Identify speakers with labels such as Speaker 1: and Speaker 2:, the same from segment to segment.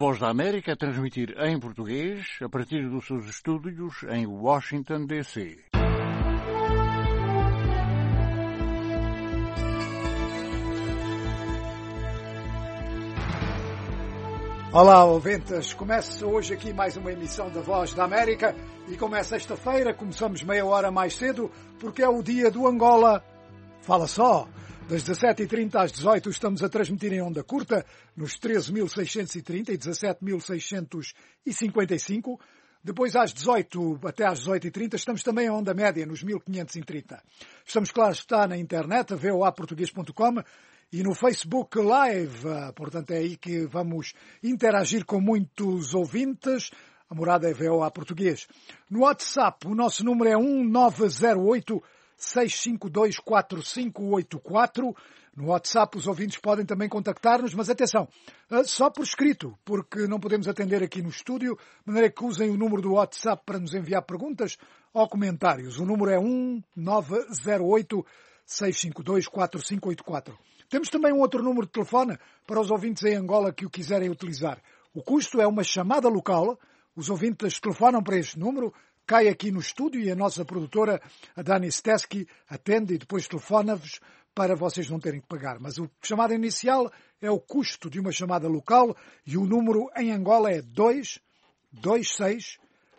Speaker 1: Voz da América a transmitir em português a partir dos seus estúdios em Washington, D.C.
Speaker 2: Olá, ouvintes. Começa hoje aqui mais uma emissão da Voz da América e como é sexta-feira, começamos meia hora mais cedo porque é o dia do Angola. Fala só! Das 17h30 às 18h estamos a transmitir em onda curta nos 13.630 e 17.655. Depois às 18 até às 18h30 estamos também em onda média nos 1530. Estamos, claro, está na internet, voaportugues.com e no Facebook Live. Portanto, é aí que vamos interagir com muitos ouvintes. A morada é VOA Português. No WhatsApp, o nosso número é 1908 6524584. No WhatsApp os ouvintes podem também contactar-nos, mas atenção, só por escrito, porque não podemos atender aqui no estúdio, de maneira que usem o número do WhatsApp para nos enviar perguntas ou comentários. O número é 1908 6524584. Temos também um outro número de telefone para os ouvintes em Angola que o quiserem utilizar. O custo é uma chamada local. Os ouvintes telefonam para este número, cai aqui no estúdio e a nossa produtora, a Dani Stesky, atende e depois telefona-vos para vocês não terem que pagar. Mas a chamada inicial é o custo de uma chamada local e o número em Angola é 226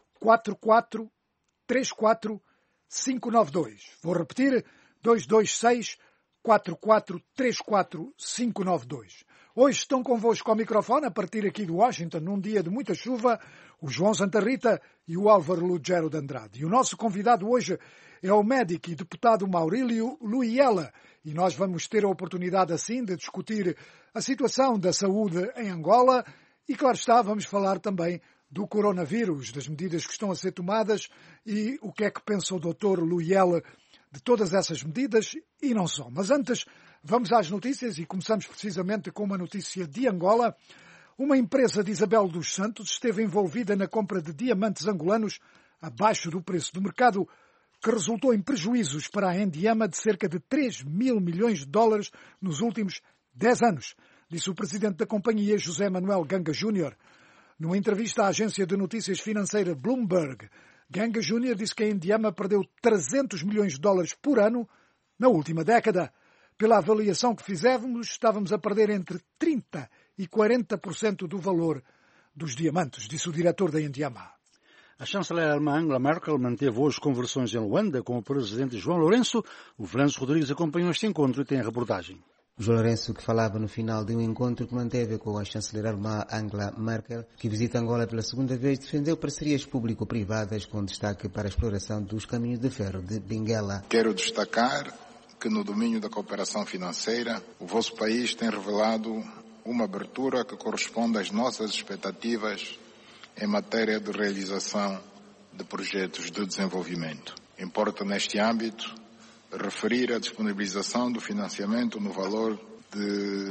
Speaker 2: 44 34 592. Vou repetir, 226 44 34 592. Hoje estão convosco ao microfone, a partir aqui de Washington, num dia de muita chuva, o João Santa Rita e o Álvaro Lugero de Andrade. E o nosso convidado hoje é o médico e deputado Maurílio Luiela. E nós vamos ter a oportunidade, assim, de discutir a situação da saúde em Angola. E, claro está, vamos falar também do coronavírus, das medidas que estão a ser tomadas e o que é que pensa o Dr. Luiela de todas essas medidas e não só. Mas antes, vamos às notícias e começamos precisamente com uma notícia de Angola. Uma empresa de Isabel dos Santos esteve envolvida na compra de diamantes angolanos abaixo do preço do mercado, que resultou em prejuízos para a Endiama de cerca de 3 mil milhões de dólares nos últimos 10 anos, disse o presidente da companhia, José Manuel Ganga Júnior. Numa entrevista à agência de notícias financeira Bloomberg, Ganga Júnior disse que a Endiama perdeu 300 milhões de dólares por ano na última década. Pela avaliação que fizemos, estávamos a perder entre 30% e 40% do valor dos diamantes, disse o diretor da Endiama.
Speaker 3: A chanceler alemã Angela Merkel manteve hoje conversões em Luanda com o presidente João Lourenço. O Francisco Rodrigues acompanhou este encontro e tem a reportagem.
Speaker 4: João Lourenço, que falava no final de um encontro que manteve com a chanceler alemã Angela Merkel, que visita Angola pela segunda vez, defendeu parcerias público-privadas com destaque para a exploração dos caminhos de ferro de Benguela.
Speaker 5: Quero destacar que no domínio da cooperação financeira, o vosso país tem revelado uma abertura que corresponde às nossas expectativas em matéria de realização de projetos de desenvolvimento. Importa neste âmbito referir a disponibilização do financiamento no valor de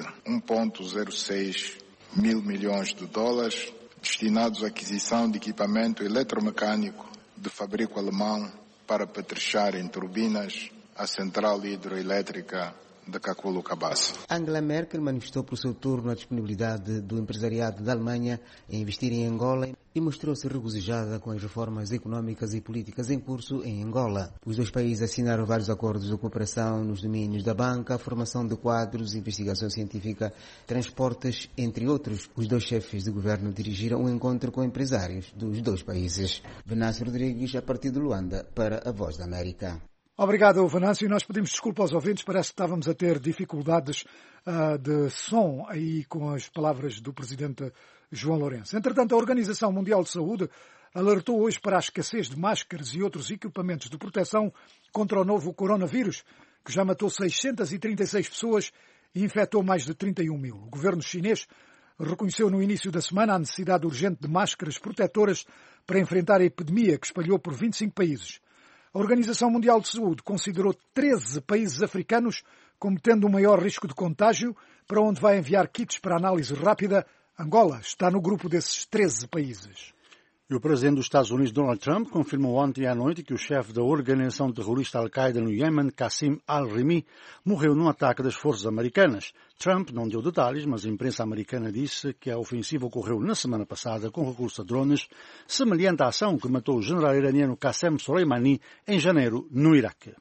Speaker 5: 1,06 mil milhões de dólares destinados à aquisição de equipamento eletromecânico de fabrico alemão para petrechar em turbinas a central hidroelétrica de Kakulu Cabaça.
Speaker 4: Angela Merkel manifestou por seu turno a disponibilidade do empresariado da Alemanha em investir em Angola e mostrou-se regozijada com as reformas económicas e políticas em curso em Angola. Os dois países assinaram vários acordos de cooperação nos domínios da banca, formação de quadros, investigação científica, transportes, entre outros. Os dois chefes de governo dirigiram um encontro com empresários dos dois países. Venâncio Rodrigues, a partir de Luanda, para a Voz da América.
Speaker 2: Obrigado, Venâncio. Nós pedimos desculpa aos ouvintes, parece que estávamos a ter dificuldades de som aí com as palavras do presidente João Lourenço. Entretanto, a Organização Mundial de Saúde alertou hoje para a escassez de máscaras e outros equipamentos de proteção contra o novo coronavírus, que já matou 636 pessoas e infectou mais de 31 mil. O governo chinês reconheceu no início da semana a necessidade urgente de máscaras protetoras para enfrentar a epidemia que espalhou por 25 países. A Organização Mundial de Saúde considerou 13 países africanos como tendo um maior risco de contágio, para onde vai enviar kits para análise rápida. Angola está no grupo desses 13 países.
Speaker 3: E o presidente dos Estados Unidos, Donald Trump, confirmou ontem à noite que o chefe da organização terrorista Al-Qaeda no Iêmen, Qassim al-Rimi, morreu num ataque das forças americanas. Trump não deu detalhes, mas a imprensa americana disse que a ofensiva ocorreu na semana passada com recurso a drones, semelhante à ação que matou o general iraniano Qasem Soleimani em janeiro no Iraque.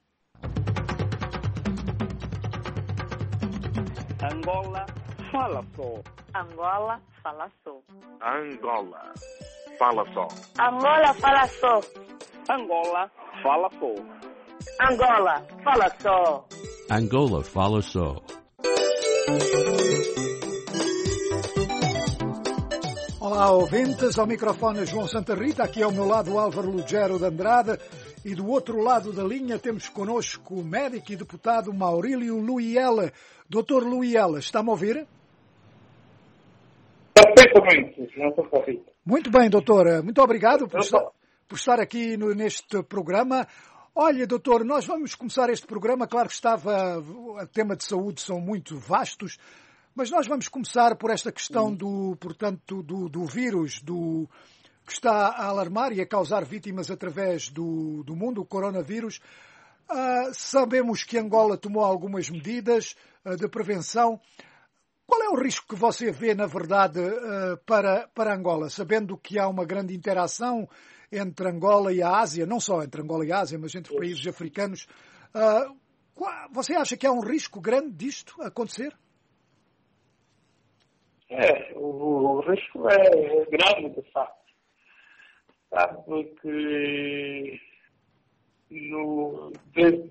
Speaker 6: Angola fala só.
Speaker 7: Angola fala só.
Speaker 6: Angola fala só.
Speaker 7: Angola fala só.
Speaker 6: Angola fala só.
Speaker 7: Angola fala só.
Speaker 8: Angola fala só.
Speaker 2: Olá, ouvintes, ao microfone João Santa Rita, aqui ao meu lado Álvaro Lugero de Andrade e do outro lado da linha temos connosco o médico e deputado Maurílio Luiela. Doutor Luiela, está-me a ouvir?
Speaker 9: Perfeitamente, João Santa Rita.
Speaker 2: Muito bem, doutor. Muito obrigado por estar aqui neste programa. Olha, doutor, nós vamos começar este programa, claro que o tema de saúde são muito vastos, mas nós vamos começar por esta questão do vírus que está a alarmar e a causar vítimas através do mundo, o coronavírus. Sabemos que Angola tomou algumas medidas de prevenção. Qual é o risco que você vê, na verdade, para Angola, sabendo que há uma grande interação entre Angola e a Ásia, não só entre Angola e a Ásia, mas entre países africanos? Você acha que há um risco grande disto acontecer?
Speaker 9: O risco é grande, de facto. Sabe que desde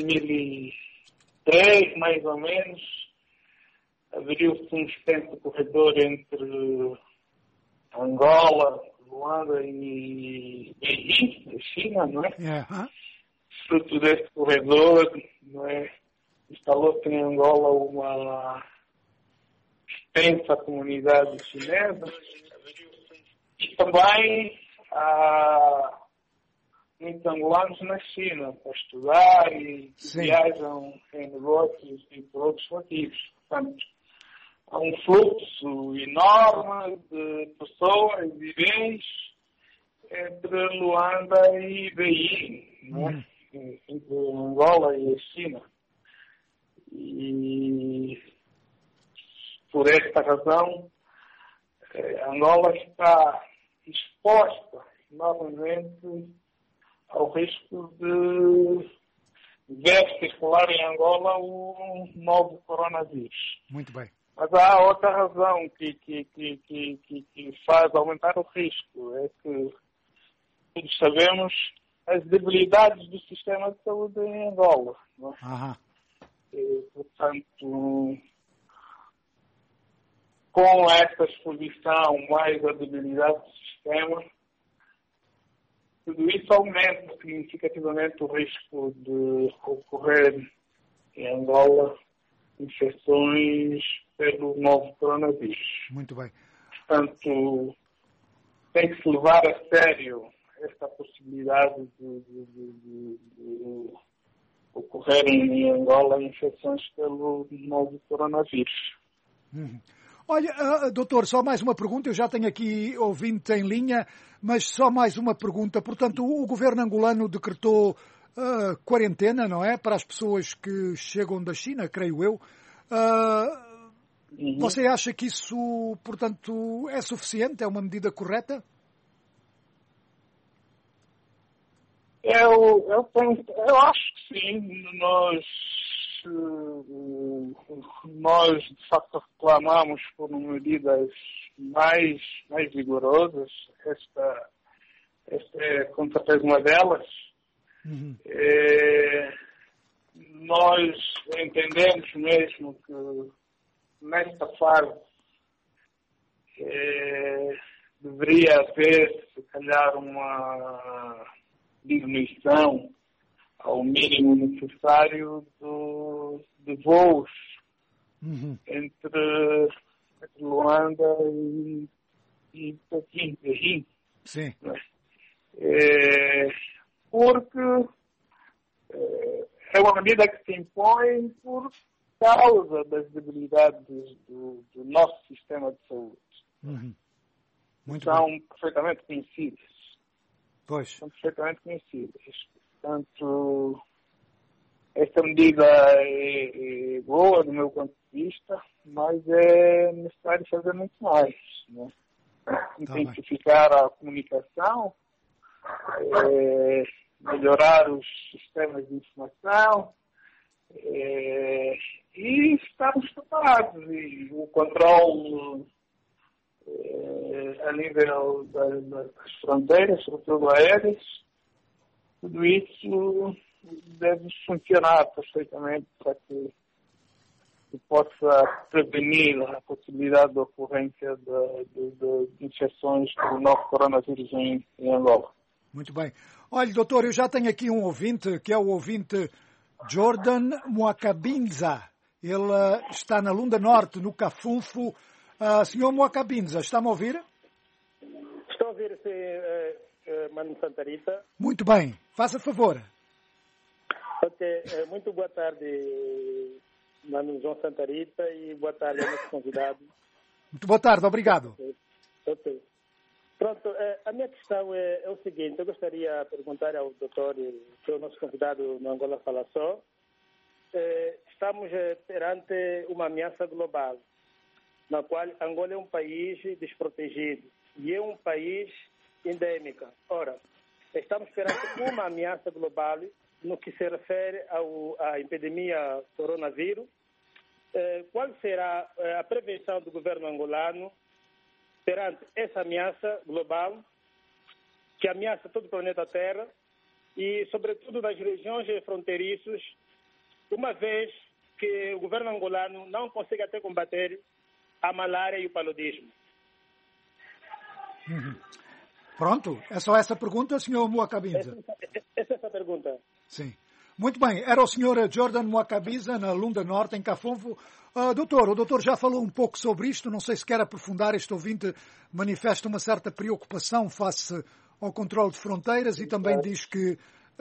Speaker 9: 2003, mais ou menos, abriu-se um extenso corredor entre Angola, Luanda e Beijing, China, não é? Fruto desse corredor, não é? Instalou-se em Angola uma extensa comunidade chinesa e também há muitos angolanos na China para estudar e viajam em negócios e por outros motivos. Portanto, há um fluxo enorme de pessoas e bens entre Luanda e Beijing, né? Entre Angola e a China. E por esta razão, Angola está exposta novamente ao risco de ver circular em Angola o novo coronavírus.
Speaker 2: Muito bem.
Speaker 9: Mas há outra razão que faz aumentar o risco, é que todos sabemos as debilidades do sistema de saúde em Angola. Não é? E, portanto, com essa exposição, mais a debilidade do sistema, tudo isso aumenta significativamente o risco de ocorrer em Angola infecções pelo novo coronavírus.
Speaker 2: Muito bem.
Speaker 9: Portanto, tem que se levar a sério esta possibilidade de ocorrerem em Angola infecções pelo novo coronavírus.
Speaker 2: Olha, doutor, só mais uma pergunta. Eu já tenho aqui ouvinte em linha, mas só mais uma pergunta. Portanto, o governo angolano decretou quarentena, não é? Para as pessoas que chegam da China, creio eu. Você acha que isso, portanto, é suficiente? É uma medida correta?
Speaker 9: Eu acho que sim. Nós de facto reclamamos por medidas mais rigorosas. Esta é com certeza uma delas. Nós entendemos mesmo que nesta fase deveria haver, se calhar, uma diminuição ao mínimo necessário de voos entre Luanda e Pequim.
Speaker 2: Sim.
Speaker 9: Porque é uma medida que se impõe por causa das debilidades do nosso sistema de saúde. são perfeitamente conhecidas.
Speaker 2: Pois.
Speaker 9: São perfeitamente conhecidas. Portanto, esta medida é boa do meu ponto de vista, mas é necessário fazer muito mais, né? Intensificar a comunicação, melhorar os sistemas de informação e estarmos preparados. E o controle a nível das fronteiras, sobretudo aéreas, tudo isso deve funcionar perfeitamente para que possa prevenir a possibilidade de ocorrência de infecções do novo coronavírus em Angola.
Speaker 2: Muito bem. Olha, doutor, eu já tenho aqui um ouvinte, que é o ouvinte Jordan Muacabinza. Ele está na Lunda Norte, no Cafunfo. Senhor Muacabinza, está-me a ouvir?
Speaker 10: Estou a ouvir, Mano Santarita.
Speaker 2: Muito bem. Faça favor.
Speaker 10: Ok. Muito boa tarde, Mano João Santarita, e boa tarde ao nosso convidado.
Speaker 2: Muito boa tarde, obrigado.
Speaker 10: Ok. Pronto, a minha questão é o seguinte: eu gostaria de perguntar ao doutor, que é o nosso convidado no Angola Fala Só. Estamos perante uma ameaça global, na qual Angola é um país desprotegido e é um país endêmico. Ora, estamos perante uma ameaça global no que se refere à epidemia coronavírus. Qual será a prevenção do governo angolano perante essa ameaça global que ameaça todo o planeta Terra e, sobretudo, nas regiões fronteiriças, uma vez que o governo angolano não consegue até combater a malária e o paludismo?
Speaker 2: Pronto, é só essa pergunta, senhor Muacabinza?
Speaker 10: Essa é a pergunta.
Speaker 2: Sim. Muito bem, era o senhor Jordan Muacabinza, na Lunda Norte, em Cafunfo. O doutor já falou um pouco sobre isto, não sei se quer aprofundar. Este ouvinte manifesta uma certa preocupação face ao controle de fronteiras e também diz que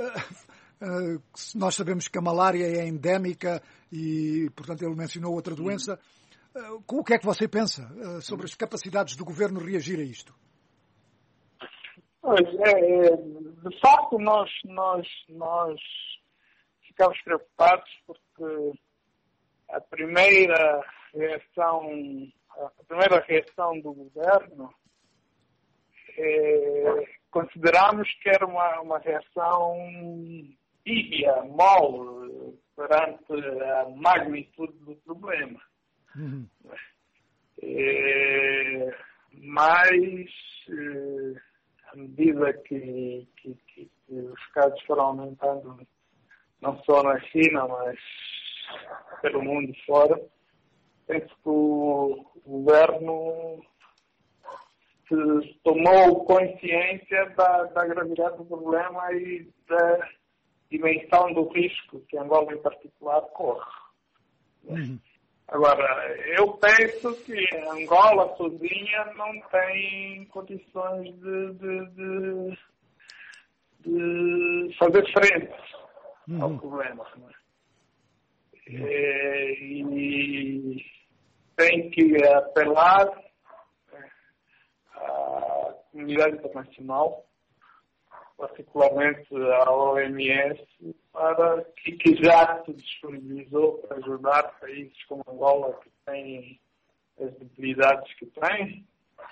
Speaker 2: nós sabemos que a malária é endémica e, portanto, ele mencionou outra doença. O que é que você pensa sobre as capacidades do governo reagir a isto?
Speaker 9: Pois de facto, nós ficamos preocupados porque a primeira reação do governo consideramos que era uma reação tíbia, mole, perante a magnitude do problema. Mas, à medida que os casos foram aumentando, não só na China, mas pelo mundo fora, penso que o governo tomou consciência da gravidade do problema e da dimensão do risco que Angola, em particular, corre. Agora, eu penso que Angola sozinha não tem condições de fazer frente ao problema. E tem que apelar à comunidade internacional, particularmente à OMS, para que já se disponibilizou para ajudar países como Angola, que têm as debilidades que têm,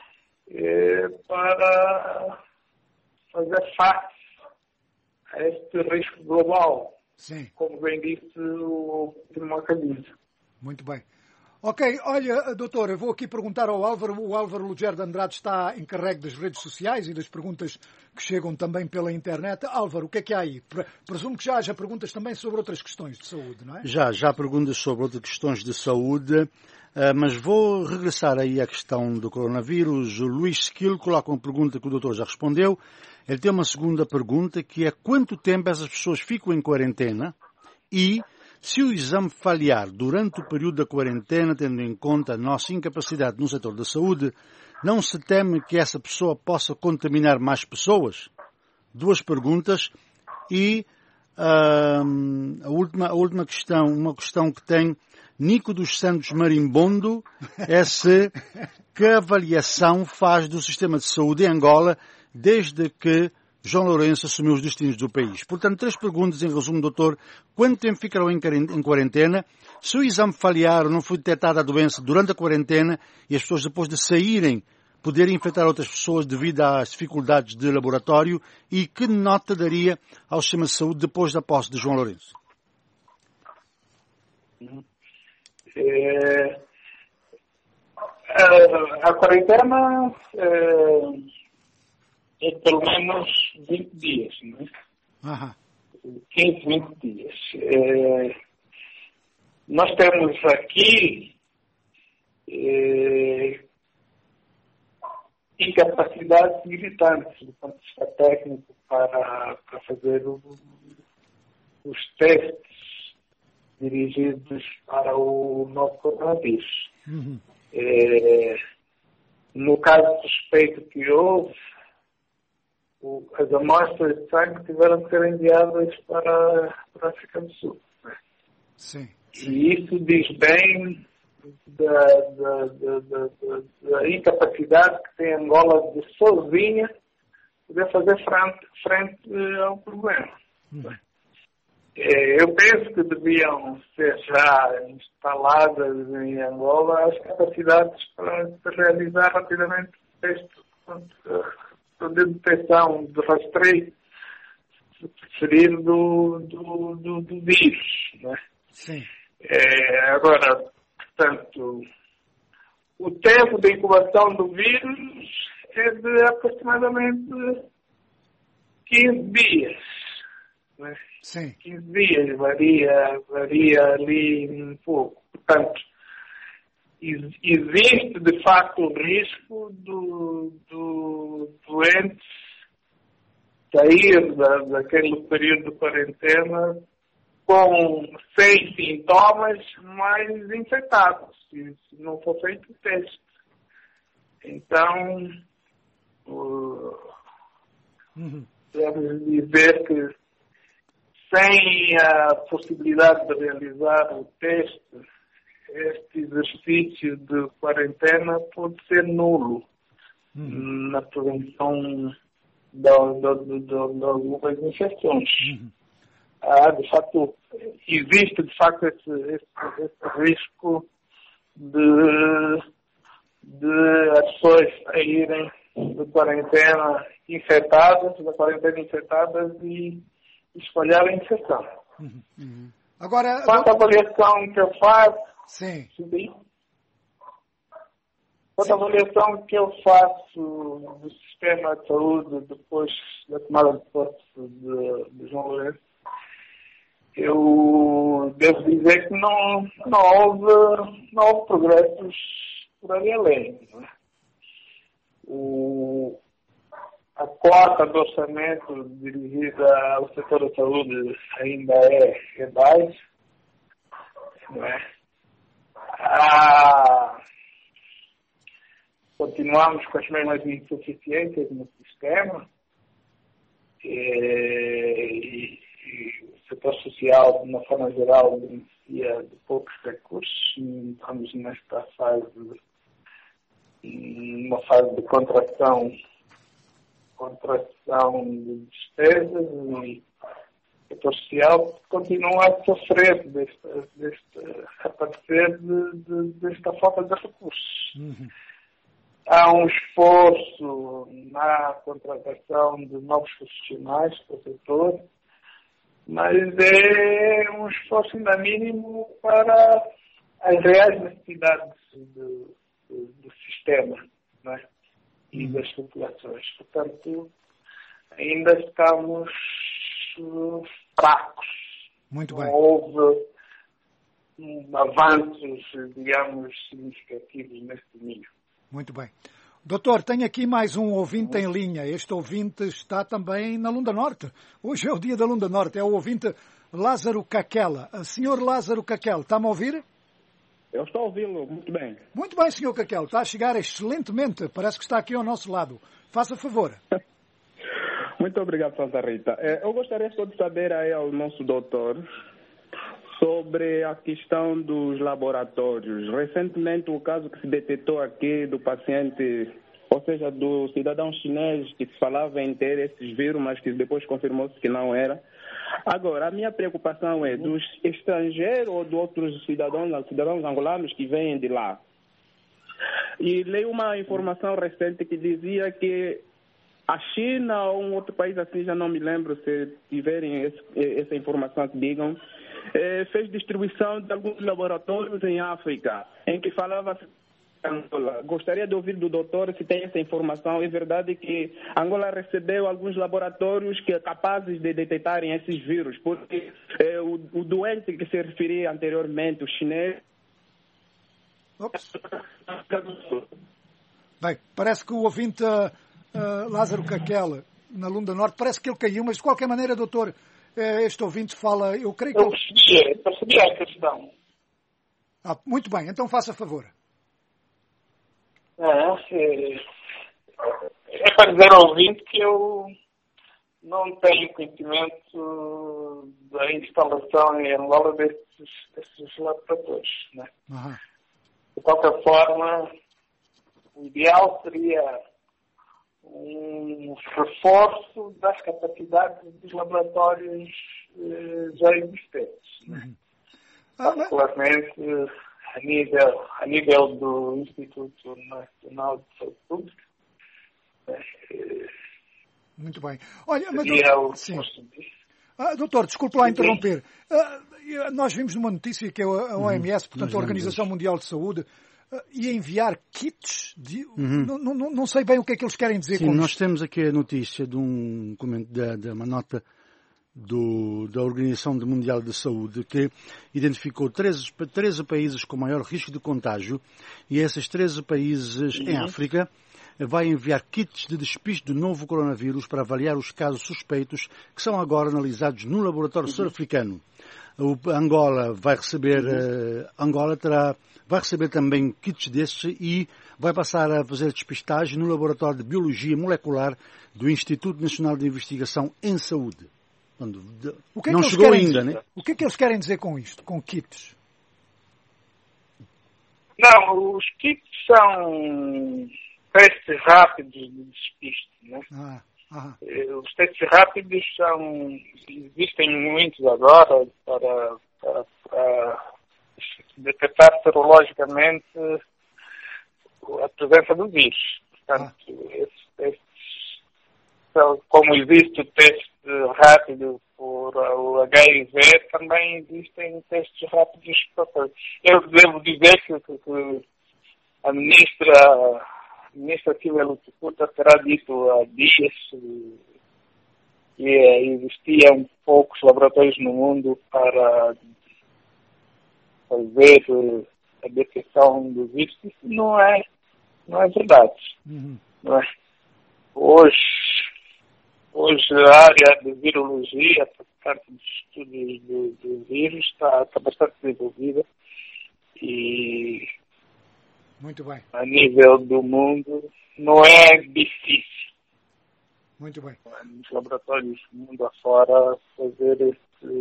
Speaker 9: para fazer face a este risco global.
Speaker 2: Sim.
Speaker 9: Como bem disse o Muacabinza.
Speaker 2: Muito bem. Ok, olha, doutor, eu vou aqui perguntar ao Álvaro. O Álvaro Luger de Andrade está encarregue das redes sociais e das perguntas que chegam também pela internet. Álvaro, o que é que há aí? Presumo que já haja perguntas também sobre outras questões de saúde, não é?
Speaker 3: Já perguntas sobre outras questões de saúde, mas vou regressar aí à questão do coronavírus. O Luís Skill coloca uma pergunta que o doutor já respondeu. Ele tem uma segunda pergunta, que é quanto tempo essas pessoas ficam em quarentena e se o exame falhar durante o período da quarentena, tendo em conta a nossa incapacidade no setor da saúde, não se teme que essa pessoa possa contaminar mais pessoas? Duas perguntas. E a última questão, uma questão que tem, Nico dos Santos Marimbondo é se que avaliação faz do sistema de saúde em Angola desde que João Lourenço assumiu os destinos do país. Portanto, 3 perguntas em resumo, doutor. Quanto tempo ficarão em quarentena? Se o exame falhar ou não foi detectada a doença durante a quarentena e as pessoas depois de saírem poderem infectar outras pessoas devido às dificuldades de laboratório, e que nota daria ao sistema de saúde depois da posse de João Lourenço?
Speaker 9: A quarentena é pelo menos 20 dias, não é? 15, 20 dias. Nós temos aqui incapacidades gritantes do ponto de vista técnico para fazer os testes dirigidos para o novo coronavírus. No caso suspeito que houve, as amostras de sangue tiveram que ser enviadas para a África do Sul.
Speaker 2: Sim.
Speaker 9: E isso diz bem da incapacidade que tem Angola de sozinha poder fazer frente ao problema. Eu penso que deviam ser já instaladas em Angola as capacidades para realizar rapidamente testes de detecção, de rastreio, se preferir, do vírus. Não é?
Speaker 2: Sim.
Speaker 9: Agora, portanto, o tempo de incubação do vírus é de aproximadamente 15 dias. Né?
Speaker 2: Sim.
Speaker 9: 15 dias, varia ali um pouco. Portanto, existe de facto o risco do doente sair daquele período de quarentena sem sintomas, mas infectados, se não for feito o teste. Então, podemos dizer que sem a possibilidade de realizar o teste, este exercício de quarentena pode ser nulo na prevenção de algumas infecções. De facto, existe de facto esse risco de as pessoas saírem da quarentena infectadas e espalhar a infecção.
Speaker 2: Agora,
Speaker 9: quanto à avaliação que eu faço, quanto à avaliação que eu faço do sistema de saúde depois da tomada de posse de João Lourenço, eu devo dizer que não houve progressos por ali além. Não é? A cota do orçamento dirigida ao setor da saúde ainda é baixa. Não é? Continuamos com as mesmas insuficiências no sistema e o setor social, de uma forma geral, beneficia de poucos recursos. Estamos nesta uma fase de contração de despesas, e o setor social continua a sofrer desta falta de recursos. Há um esforço na contratação de novos profissionais para o setor, mas é um esforço ainda mínimo para as reais necessidades do sistema, não é? E das populações. Portanto, ainda estamos fracos.
Speaker 2: Muito bem.
Speaker 9: Não houve avanços, digamos, significativos neste nível.
Speaker 2: Muito bem. Doutor, tenho aqui mais um ouvinte em linha. Este ouvinte está também na Lunda Norte. Hoje é o dia da Lunda Norte. É o ouvinte Lázaro Caquela. Senhor Lázaro Caquela, está-me a ouvir?
Speaker 11: Eu estou ouvindo muito bem.
Speaker 2: Muito bem, senhor Caquela. Está a chegar excelentemente. Parece que está aqui ao nosso lado. Faça favor.
Speaker 11: Muito obrigado, Santa Rita. Eu gostaria só de saber aí ao nosso doutor sobre a questão dos laboratórios. Recentemente, o caso que se detectou aqui do paciente, ou seja, do cidadão chinês que se falava em ter esses vírus, mas que depois confirmou-se que não era. Agora, a minha preocupação é dos estrangeiros ou de outros cidadãos angolanos que vêm de lá. E leio uma informação recente que dizia que a China ou um outro país assim, já não me lembro, se tiverem essa informação que digam, fez distribuição de alguns laboratórios em África, em que falava-se Angola. Gostaria de ouvir do doutor se tem essa informação. É verdade que Angola recebeu alguns laboratórios capazes de detectarem esses vírus, porque o doente que se referia anteriormente, o chinês...
Speaker 2: Bem, parece que o ouvinte Lázaro Caquela, na Lunda Norte, parece que ele caiu, mas de qualquer maneira, doutor, este ouvinte fala... Eu creio que...
Speaker 9: Eu percebi a questão.
Speaker 2: Muito bem, então faça favor.
Speaker 9: É para dizer ao ouvinte que eu não tenho conhecimento da instalação em Angola desses laboratórios, né?
Speaker 2: Uhum.
Speaker 9: De qualquer forma, o ideal seria um reforço das capacidades dos laboratórios já existentes, né? Particularmente a nível do Instituto Nacional de Saúde Pública.
Speaker 2: Muito bem. Olha, mas
Speaker 9: doutor,
Speaker 2: desculpe lá interromper. Nós vimos numa notícia que a OMS, portanto a Organização Mundial de Saúde, ia enviar kits de... Não sei bem o que é que eles querem dizer com isso.
Speaker 3: Sim, nós temos aqui a notícia de uma nota da Organização Mundial de Saúde, que identificou 13 países com maior risco de contágio, e esses 13 países em África vai enviar kits de despiste do novo coronavírus para avaliar os casos suspeitos que são agora analisados no laboratório sul-africano. Angola vai receber vai receber também kits destes e vai passar a fazer despistagem no laboratório de biologia molecular do Instituto Nacional de Investigação em Saúde. Não chegou ainda, né?
Speaker 2: O que é que eles querem dizer com isto, com kits?
Speaker 9: Não, os kits são testes rápidos de despiste, né? Os testes rápidos existem muitos agora para detectar serologicamente a presença do vírus. Portanto, esses testes, como existe o teste rápido por o HIV, também existem testes rápidos para... Eu devo dizer que a ministra Silvia Lutiputa terá dito há dias que existiam poucos laboratórios no mundo para fazer a detecção do vírus. Isso não é verdade. Não é? Hoje a área de virologia, por parte dos estudos do vírus, está bastante desenvolvida e
Speaker 2: muito bem.
Speaker 9: A nível do mundo não é difícil.
Speaker 2: Muito bem.
Speaker 9: Nos laboratórios do mundo afora fazer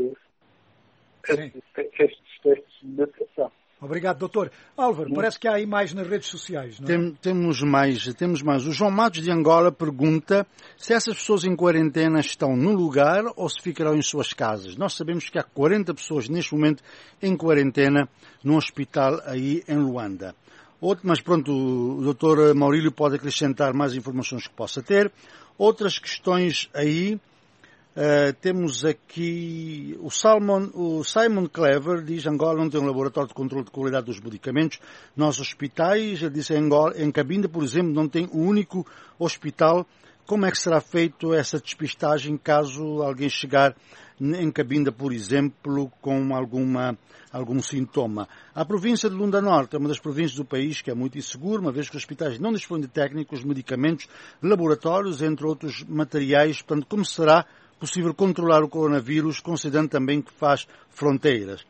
Speaker 9: esses testes de detecção.
Speaker 2: Obrigado, doutor. Álvaro, parece que há aí mais nas redes sociais, não é?
Speaker 3: Temos mais. O João Matos de Angola pergunta se essas pessoas em quarentena estão no lugar ou se ficarão em suas casas. Nós sabemos que há 40 pessoas neste momento em quarentena num hospital aí em Luanda. Mas pronto, o doutor Maurílio pode acrescentar mais informações que possa ter. Outras questões aí... temos aqui o Simon Clever, diz Angola não tem um laboratório de controle de qualidade dos medicamentos. Nossos hospitais, ele disse em Cabinda, por exemplo, não tem um único hospital. Como é que será feito essa despistagem caso alguém chegar em Cabinda, por exemplo, com algum sintoma? A província de Lunda Norte é uma das províncias do país que é muito insegura, uma vez que os hospitais não dispõem de técnicos, medicamentos, laboratórios, entre outros materiais. Portanto, como será possível controlar o coronavírus, considerando também que faz fronteiras?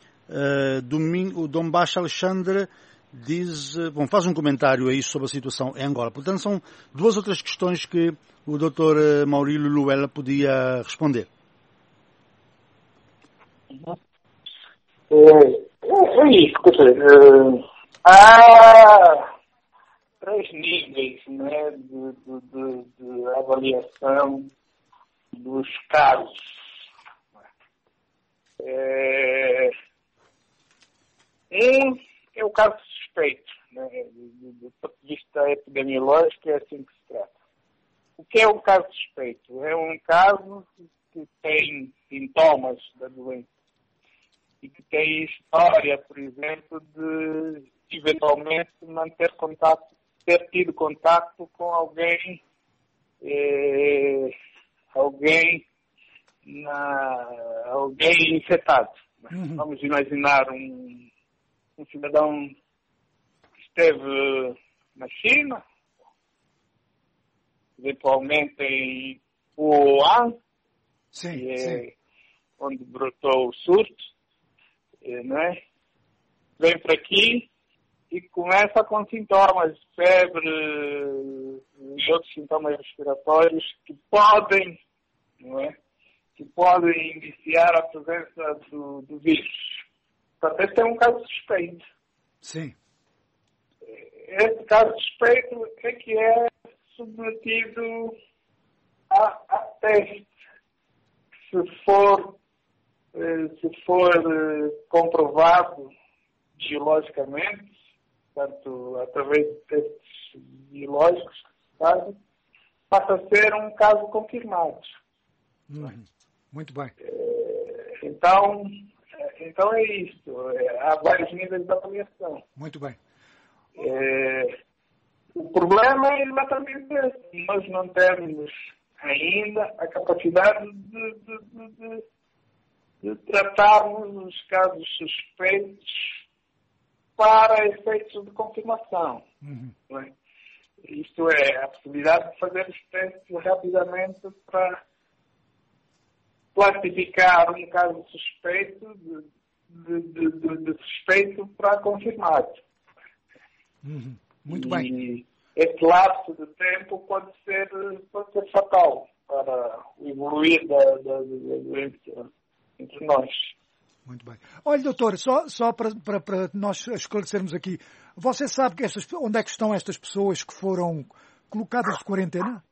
Speaker 3: O Dom Baixo Alexandre faz um comentário aí sobre a situação em Angola. Portanto, são duas outras questões que o Dr. Maurílio Luela podia responder.
Speaker 9: É isso, quer dizer, há 3 níveis, né, de avaliação dos casos. Um é o caso suspeito, né, do ponto de vista epidemiológico, é assim que se trata. O que é um caso suspeito? É um caso que tem sintomas da doença e que tem história, por exemplo, de eventualmente ter tido contato com alguém infectado. Uhum. Vamos imaginar um cidadão que esteve na China, eventualmente em Wuhan,
Speaker 2: sim.
Speaker 9: Onde brotou o surto, né? Vem para aqui e começa com sintomas de febre e outros sintomas respiratórios que podem, não é? Que podem iniciar a presença do vírus. Portanto, este é um caso suspeito.
Speaker 2: Sim.
Speaker 9: Este caso suspeito é que é submetido a teste. Se for comprovado biologicamente, portanto, através de testes biológicos que se fazem, passa a ser um caso confirmado.
Speaker 2: Muito bem.
Speaker 9: Então é isto. Há vários níveis de avaliação.
Speaker 2: Muito bem.
Speaker 9: O problema é exatamente esse. Nós não temos ainda a capacidade de tratarmos os casos suspeitos para efeitos de confirmação. Não é? Isto é, a possibilidade de fazer os testes rapidamente para classificar um caso suspeito de suspeito para confirmado.
Speaker 2: Muito bem.
Speaker 9: E esse lapso de tempo pode ser fatal para o evoluir da doença entre nós.
Speaker 2: Muito bem. Olha, doutor, só para nós esclarecermos aqui, você sabe que onde é que estão estas pessoas que foram colocadas de quarentena?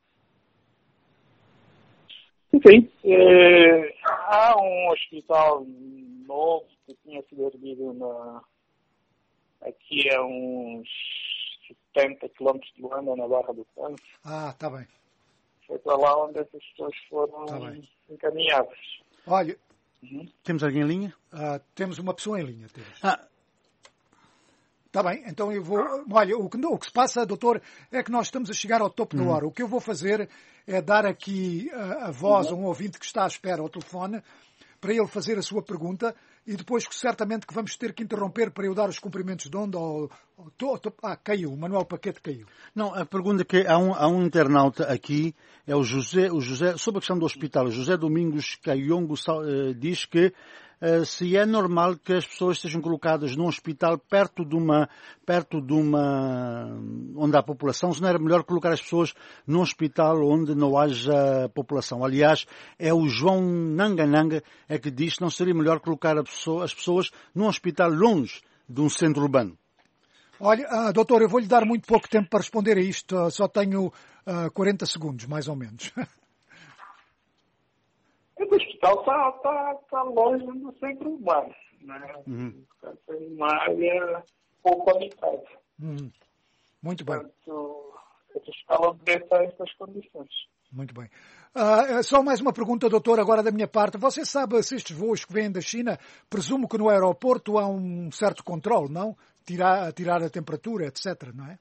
Speaker 9: Sim. Há um hospital novo que tinha sido erguido aqui a uns 70 quilómetros de Luanda, na Barra do Santo.
Speaker 2: Está bem.
Speaker 9: Foi para lá onde essas pessoas foram encaminhadas.
Speaker 2: Olha,
Speaker 3: temos alguém em linha?
Speaker 2: Temos uma pessoa em linha. Está bem, então eu vou... Olha, o que se passa, doutor, é que nós estamos a chegar ao topo da hora. O que eu vou fazer é dar aqui a voz a um ouvinte que está à espera ao telefone para ele fazer a sua pergunta e depois certamente que vamos ter que interromper para eu dar os cumprimentos de onda caiu, o Manuel Paquete caiu.
Speaker 3: Não, a pergunta que há um internauta aqui, é o José, sobre a questão do hospital, o José Domingos Caiongo diz que se é normal que as pessoas estejam colocadas num hospital perto de uma onde há população, se não era melhor colocar as pessoas num hospital onde não haja população. Aliás, é o João Nangananga que diz que não seria melhor colocar as pessoas num hospital longe de um centro urbano.
Speaker 2: Olha, doutor, eu vou-lhe dar muito pouco tempo para responder a isto, só tenho 40 segundos, mais ou menos.
Speaker 9: O hospital está longe do centro urbano, né? Está em uma área pouco habitada.
Speaker 2: Muito bem.
Speaker 9: Portanto, o hospital obedece a estas condições.
Speaker 2: Muito bem. Só mais uma pergunta, doutor, agora da minha parte. Você sabe se estes voos que vêm da China, presumo que no aeroporto há um certo controle, não? Tirar a temperatura, etc., não é?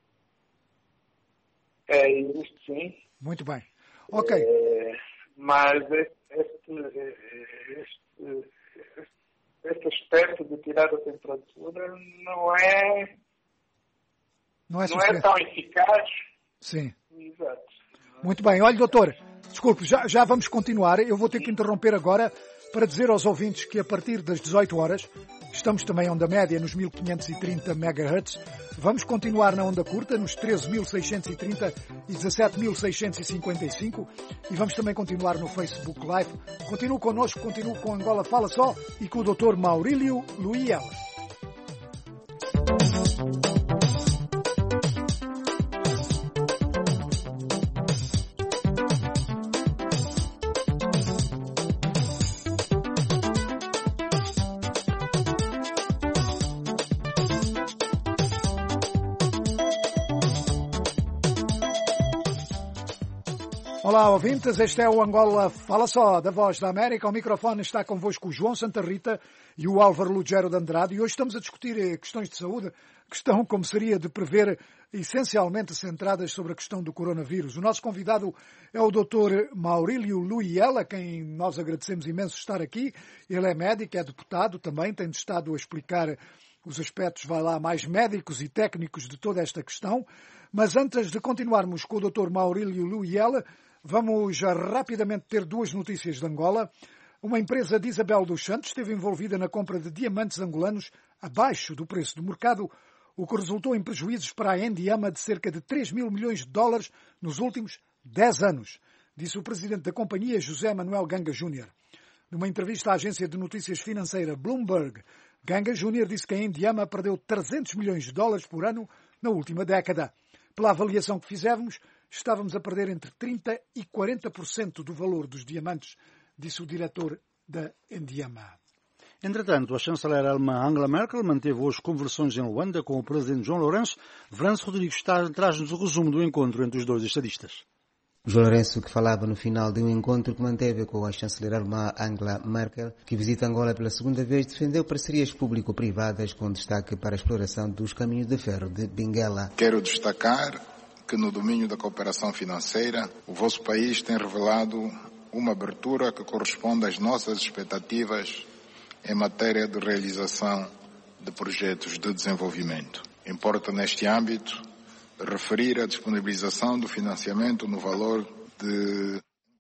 Speaker 9: Existe sim.
Speaker 2: Muito bem. Ok.
Speaker 9: Mas este aspecto de tirar a temperatura não é tão eficaz.
Speaker 2: Sim.
Speaker 9: Exato.
Speaker 2: Muito bem. Olha, doutor, desculpe, já vamos continuar. Eu vou ter que interromper agora para dizer aos ouvintes que a partir das 18 horas, estamos também onda média nos 1530 MHz, vamos continuar na onda curta nos 13.630 e 17.655 e vamos também continuar no Facebook Live. Continue connosco, continue com Angola Fala Só e com o Dr. Maurílio Luiel. Olá, ouvintes, este é o Angola Fala Só, da Voz da América. Ao microfone está convosco o João Santa Rita e o Álvaro Lugero de Andrade. E hoje estamos a discutir questões de saúde que estão, como seria de prever, essencialmente centradas sobre a questão do coronavírus. O nosso convidado é o Dr. Maurílio Luiel, a quem nós agradecemos imenso estar aqui. Ele é médico, é deputado também, tem estado a explicar os aspectos, mais médicos e técnicos de toda esta questão. Mas antes de continuarmos com o Dr. Maurílio Luiel, vamos já rapidamente ter duas notícias de Angola. Uma empresa de Isabel dos Santos esteve envolvida na compra de diamantes angolanos abaixo do preço do mercado, o que resultou em prejuízos para a Endiama de cerca de 3 mil milhões de dólares nos últimos 10 anos, disse o presidente da companhia, José Manuel Ganga Júnior. Numa entrevista à agência de notícias financeira Bloomberg, Ganga Júnior disse que a Endiama perdeu 300 milhões de dólares por ano na última década. Pela avaliação que fizemos, estávamos a perder entre 30% e 40% do valor dos diamantes, disse o diretor da Endiama.
Speaker 3: Entretanto, a chanceler alemã Angela Merkel manteve hoje conversões em Luanda com o presidente João Lourenço. França Rodrigues traz-nos o resumo do encontro entre os dois estadistas.
Speaker 4: João Lourenço, que falava no final de um encontro que manteve com a chanceler alemã Angela Merkel, que visita Angola pela segunda vez, defendeu parcerias público-privadas com destaque para a exploração dos caminhos de ferro de Benguela.
Speaker 5: Quero destacar que no domínio da cooperação financeira, o vosso país tem revelado uma abertura que corresponde às nossas expectativas em matéria de realização de projetos de desenvolvimento. Importa neste âmbito referir a disponibilização do financiamento no valor de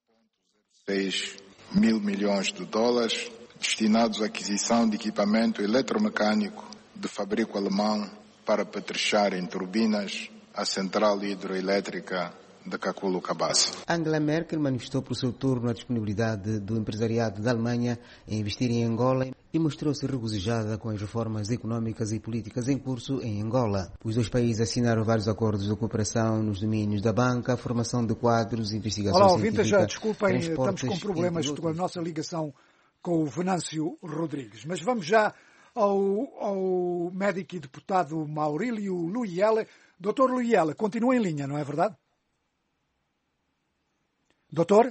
Speaker 5: 1,06 mil milhões de dólares destinados à aquisição de equipamento eletromecânico de fabrico alemão para petrechar em turbinas a central hidroelétrica de Caculo-Cabaça.
Speaker 4: Angela Merkel manifestou por seu turno a disponibilidade do empresariado da Alemanha em investir em Angola e mostrou-se regozijada com as reformas económicas e políticas em curso em Angola. Os dois países assinaram vários acordos de cooperação nos domínios da banca, formação de quadros, investigação científica...
Speaker 2: Olá, ouvintes, já desculpem, estamos com problemas com a nossa ligação com o Venâncio Rodrigues. Mas vamos já ao médico e deputado Maurílio Luiel. Doutor Luiel, continua em linha, não é verdade? Doutor?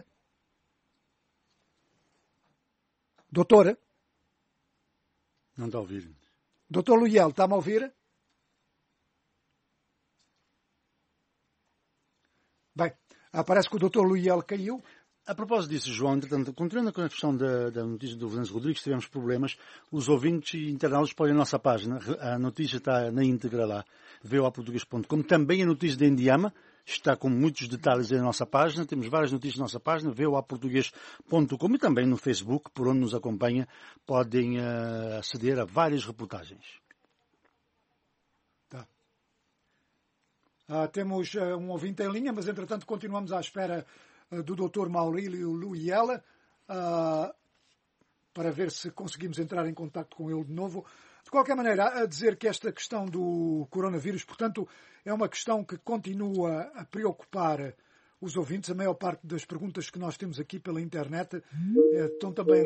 Speaker 2: Doutor?
Speaker 3: Não está a ouvir.
Speaker 2: Doutor Luiel, está-me a ouvir? Bem, parece que o doutor Luiel caiu.
Speaker 3: A propósito disso, João, entretanto, continuando com a questão da notícia do Venâncio Rodrigues, tivemos problemas. Os ouvintes e internautas podem ir à nossa página. A notícia está na íntegra lá, voaportugues.com. Também a notícia da Endiama está com muitos detalhes aí na nossa página. Temos várias notícias na nossa página, voaportugues.com, e também no Facebook, por onde nos acompanha, podem aceder a várias reportagens.
Speaker 2: Tá. Temos um ouvinte em linha, mas entretanto continuamos à espera do Dr. Maurílio Luiel para ver se conseguimos entrar em contato com ele de novo. De qualquer maneira, a dizer que esta questão do coronavírus, portanto, é uma questão que continua a preocupar os ouvintes. A maior parte das perguntas que nós temos aqui pela internet estão também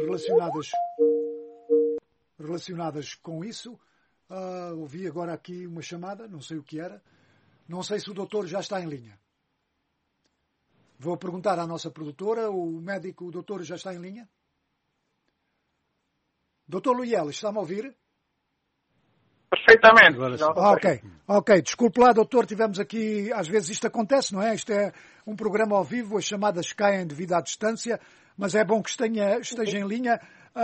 Speaker 2: relacionadas com isso. Ouvi agora aqui uma chamada, não sei o que era. Não sei se o doutor já está em linha. Vou perguntar à nossa produtora, o médico, o doutor já está em linha? Doutor Luiel, está-me a ouvir?
Speaker 9: Perfeitamente.
Speaker 2: Ok. Desculpe lá, doutor, tivemos aqui, às vezes isto acontece, não é? Isto é um programa ao vivo, as chamadas caem devido à distância, mas é bom que esteja em linha.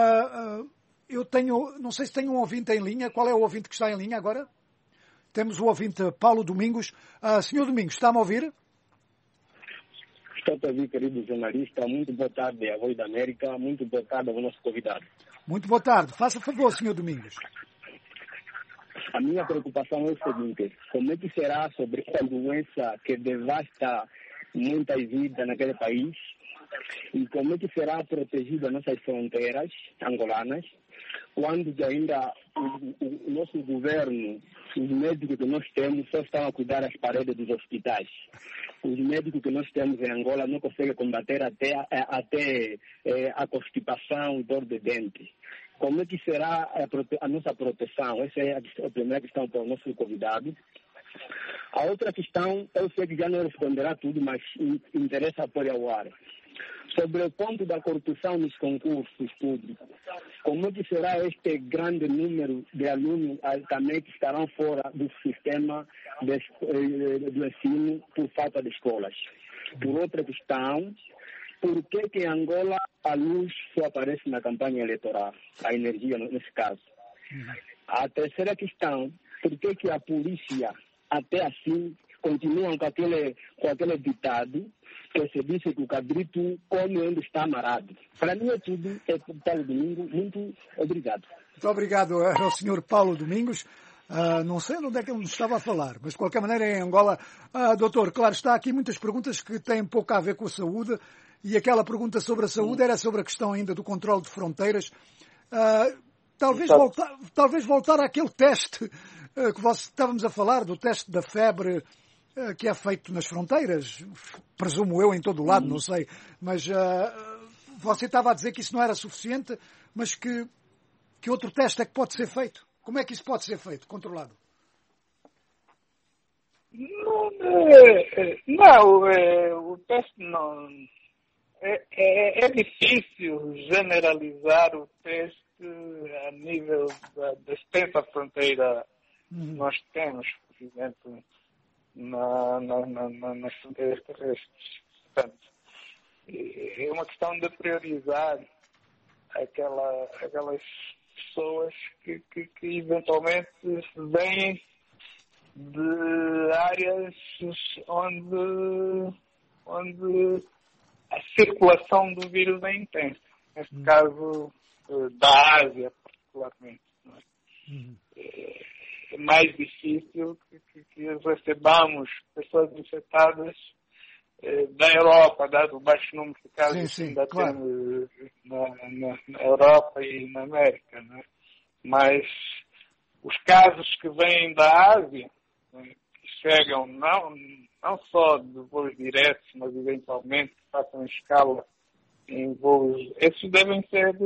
Speaker 2: Não sei se tenho um ouvinte em linha. Qual é o ouvinte que está em linha agora? Temos o ouvinte Paulo Domingos. Senhor Domingos, está-me a ouvir?
Speaker 12: Estou a ouvir, querido jornalista. Muito boa tarde, a Voz da América. Muito boa tarde ao nosso convidado.
Speaker 2: Muito boa tarde. Faça favor, Sr. Domingos.
Speaker 12: A minha preocupação é o seguinte: como é que será sobre essa doença que devasta muitas vidas naquele país? E como é que será protegida nossas fronteiras angolanas, quando ainda o nosso governo, os médicos que nós temos, só estão a cuidar das paredes dos hospitais? Os médicos que nós temos em Angola não conseguem combater até a constipação e dor de dente. Como é que será a nossa proteção? Essa é a primeira questão para o nosso convidado. A outra questão, eu sei que já não responderá tudo, mas interessa pôr ao ar. Sobre o ponto da corrupção nos concursos públicos, como é que será este grande número de alunos também que estarão fora do sistema do ensino por falta de escolas? Por outra questão, por que em Angola a luz só aparece na campanha eleitoral, a energia nesse caso? A terceira questão, por que a polícia até assim continuam com aquele ditado que se diz que o cabrito come onde está amarrado? Para mim é tudo. É Paulo Domingos. Muito obrigado.
Speaker 2: Muito obrigado ao Sr. Paulo Domingos. Não sei onde é que ele nos estava a falar, mas de qualquer maneira em Angola. Doutor, claro, está aqui muitas perguntas que têm pouco a ver com a saúde, e aquela pergunta sobre a saúde era sobre a questão ainda do controle de fronteiras. Talvez voltar àquele teste que estávamos a falar, do teste da febre que é feito nas fronteiras, presumo eu, em todo o lado, não sei, mas você estava a dizer que isso não era suficiente, mas que outro teste é que pode ser feito? Como é que isso pode ser feito, controlado?
Speaker 9: O teste não... É difícil generalizar o teste a nível da extensa fronteira que nós temos, por exemplo, nas fronteiras terrestres. Portanto, é uma questão de priorizar aquelas pessoas que eventualmente vêm de áreas onde a circulação do vírus é intensa. Neste caso, da Ásia, particularmente. Não é? É mais difícil que recebamos pessoas infectadas da Europa, dado o baixo número de casos que ainda temos na Europa e na América. Não é? Mas os casos que vêm da Ásia, que chegam não só de voos diretos, mas eventualmente que façam escala em voos, esses devem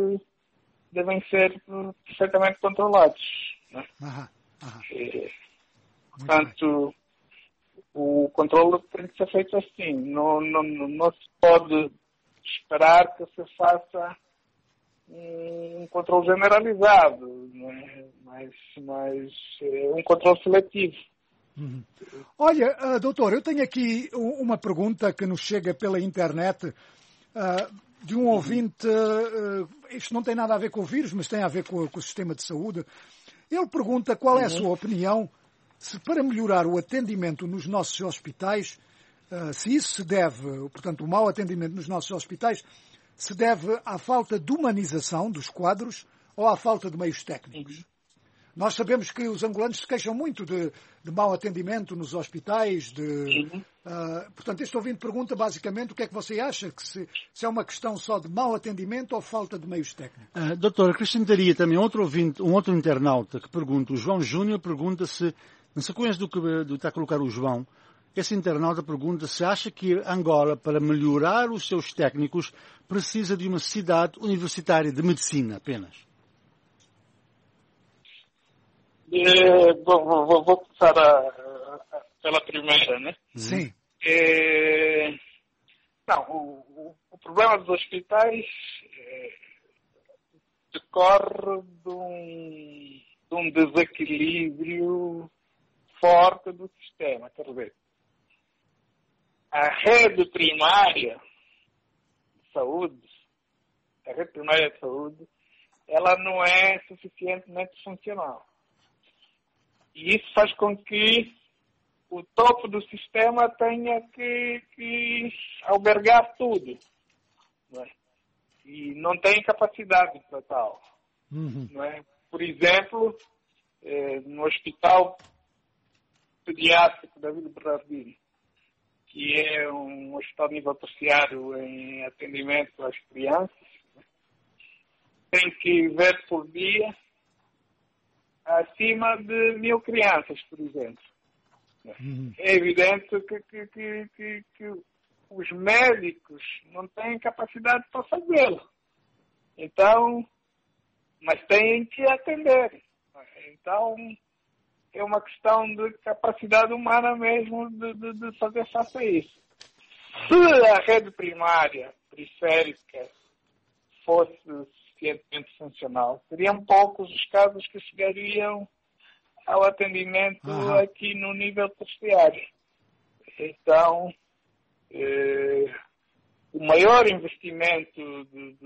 Speaker 9: ser perfeitamente controlados. Não é? Portanto, o controle tem que ser feito assim. Não se pode esperar que se faça um controle generalizado, mas um controle seletivo.
Speaker 2: Olha, doutor, eu tenho aqui uma pergunta que nos chega pela internet de um ouvinte. Isto não tem nada a ver com o vírus, mas tem a ver com o sistema de saúde. Ele pergunta qual é a sua opinião se para melhorar o atendimento nos nossos hospitais, se isso se deve, portanto, o mau atendimento nos nossos hospitais, se deve à falta de humanização dos quadros ou à falta de meios técnicos. Nós sabemos que os angolanos se queixam muito de mau atendimento nos hospitais. Portanto, este ouvinte pergunta basicamente o que é que você acha, que se é uma questão só de mau atendimento ou falta de meios técnicos.
Speaker 3: Doutor, acrescentaria também outro ouvinte, um outro internauta que pergunta, o João Júnior pergunta se, na sequência do que está a colocar o João, esse internauta pergunta se acha que Angola, para melhorar os seus técnicos, precisa de uma cidade universitária de medicina apenas.
Speaker 9: Vou começar pela primeira, né?
Speaker 2: Sim.
Speaker 9: O problema dos hospitais decorre de um desequilíbrio forte do sistema. Quer dizer, a rede primária de saúde, ela não é suficientemente funcional. E isso faz com que o topo do sistema tenha que albergar tudo, não é? E não tem capacidade para tal. Não é? Por exemplo, no Hospital Pediátrico David Berardini, que é um hospital nível terciário em atendimento às crianças, tem que ver por dia acima de 1000 crianças, por exemplo. É evidente que os médicos não têm capacidade para fazê-lo. Então, mas têm que atender. Então, é uma questão de capacidade humana mesmo de fazer face a isso. Se a rede primária, periférica, fosse suficientemente funcional, seriam poucos os casos que chegariam ao atendimento aqui no nível terciário. Então, o maior investimento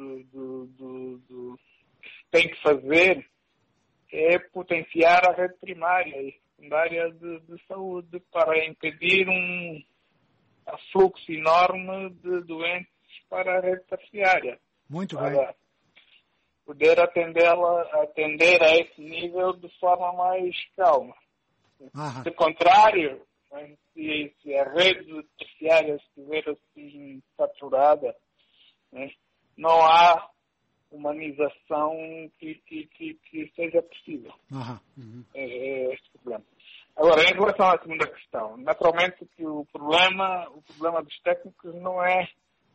Speaker 9: que tem que fazer é potenciar a rede primária e secundária de saúde para impedir um afluxo enorme de doentes para a rede terciária.
Speaker 2: Muito bem.
Speaker 9: Poder atender a esse nível de forma mais calma. De contrário, se a rede terciária estiver assim saturada, não há humanização que seja possível. É este problema. Agora, em relação à segunda questão, naturalmente que o problema dos técnicos não é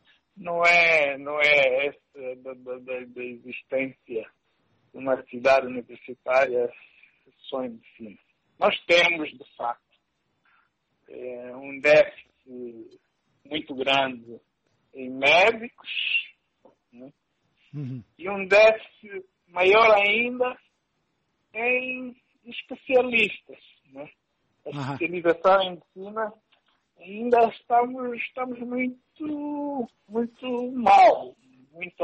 Speaker 9: esse da existência de uma cidade universitária só em medicina. Nós temos, de facto, um déficit muito grande em médicos, né? E um déficit maior ainda em especialistas, né? A especialização em medicina ainda estamos muito mal, muito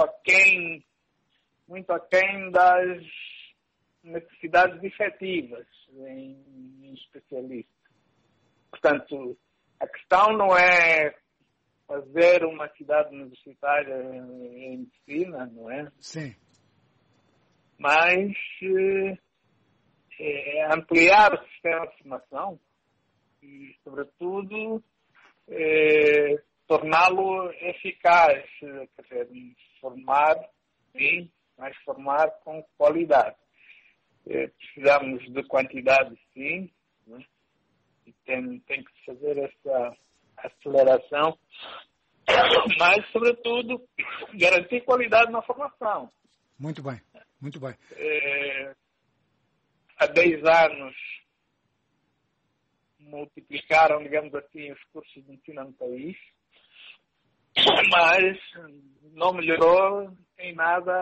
Speaker 9: aquém das necessidades efetivas em especialistas. Portanto, a questão não é fazer uma cidade universitária em medicina, não é?
Speaker 2: Sim.
Speaker 9: Mas ampliar o sistema de formação e, sobretudo, torná-lo eficaz, quer dizer, formar, sim, mas formar com qualidade. Precisamos de quantidade, sim, né? E tem que fazer essa aceleração, mas, sobretudo, garantir qualidade na formação.
Speaker 2: Muito bem, muito bem.
Speaker 9: Há 10 anos multiplicaram, digamos assim, os cursos de ensino no país, mas não melhorou em nada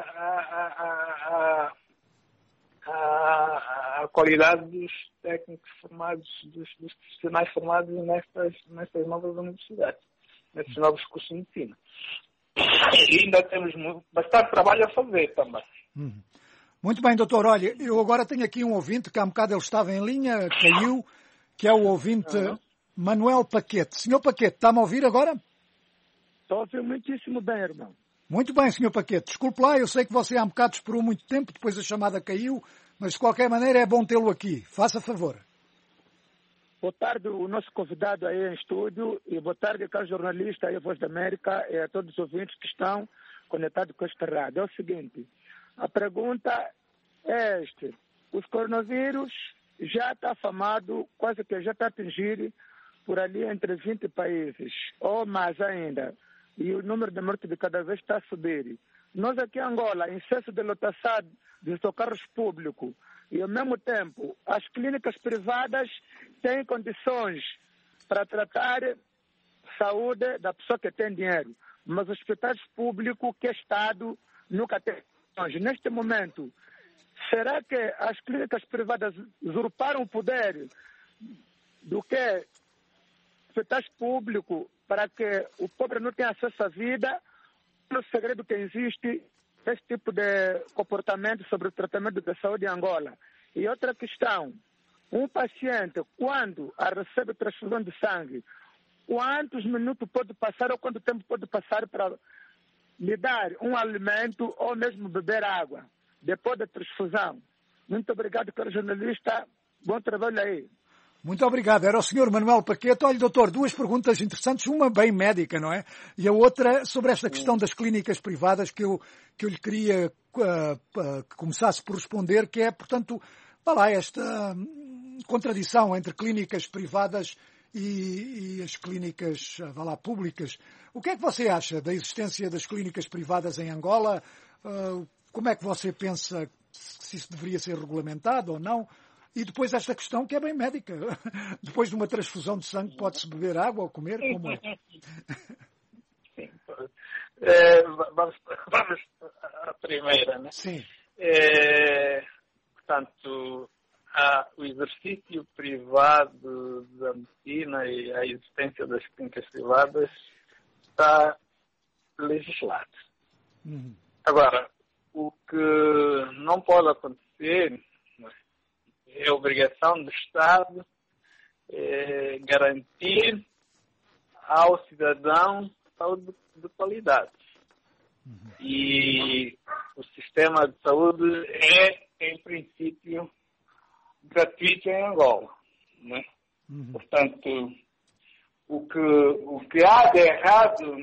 Speaker 9: a qualidade dos técnicos formados, dos profissionais formados nestas novas universidades, nesses novos cursos de ensino. E ainda temos bastante trabalho a fazer também.
Speaker 2: Muito bem, doutor. Olha, eu agora tenho aqui um ouvinte, que há um bocado ele estava em linha, caiu, que é o ouvinte Manuel Paquete. Senhor Paquete, está-me a ouvir agora?
Speaker 13: Estou a ouvir muitíssimo bem, irmão.
Speaker 2: Muito bem, senhor Paquete. Desculpe lá, eu sei que você há um bocado esperou muito tempo, depois a chamada caiu, mas de qualquer maneira é bom tê-lo aqui. Faça favor.
Speaker 13: Boa tarde, o nosso convidado aí em estúdio, e boa tarde, caro jornalista aí, a Voz da América, e a todos os ouvintes que estão conectados com esta rádio. É o seguinte, a pergunta é esta: os coronavírus já está afamado, quase que já está a atingir por ali entre 20 países, ou mais ainda, e o número de mortes de cada vez está a subir. Nós aqui em Angola, em excesso de lotação dos autocarros públicos, e ao mesmo tempo as clínicas privadas têm condições para tratar saúde da pessoa que tem dinheiro, mas os hospitais públicos, que é Estado, nunca tem condições. Neste momento, será que as clínicas privadas usurparam o poder do que hospitais públicos para que o pobre não tenha acesso à vida? O segredo que existe esse tipo de comportamento sobre o tratamento da saúde em Angola. E outra questão, um paciente, quando recebe transfusão de sangue, quantos minutos pode passar ou quanto tempo pode passar para lhe dar um alimento ou mesmo beber água depois da transfusão. Muito obrigado, caro jornalista. Bom trabalho aí.
Speaker 2: Muito obrigado. Era o Sr. Manuel Paquete. Olha, doutor, duas perguntas interessantes, uma bem médica, não é? E a outra sobre esta questão das clínicas privadas que eu lhe queria que começasse por responder, que é, portanto, vá lá, esta contradição entre clínicas privadas e as clínicas, vá lá, públicas. O que é que você acha da existência das clínicas privadas em Angola? Como é que você pensa se isso deveria ser regulamentado ou não? E depois esta questão que é bem médica. Depois de uma transfusão de sangue pode-se beber água ou comer? Como é?
Speaker 9: Sim. Vamos à primeira, né?
Speaker 2: Sim.
Speaker 9: Portanto, o exercício privado da medicina e a existência das clínicas privadas está legislado. Agora, o que não pode acontecer é a obrigação do Estado garantir ao cidadão saúde de qualidade. E o sistema de saúde é, em princípio, gratuito em Angola, né? Portanto, o que há de errado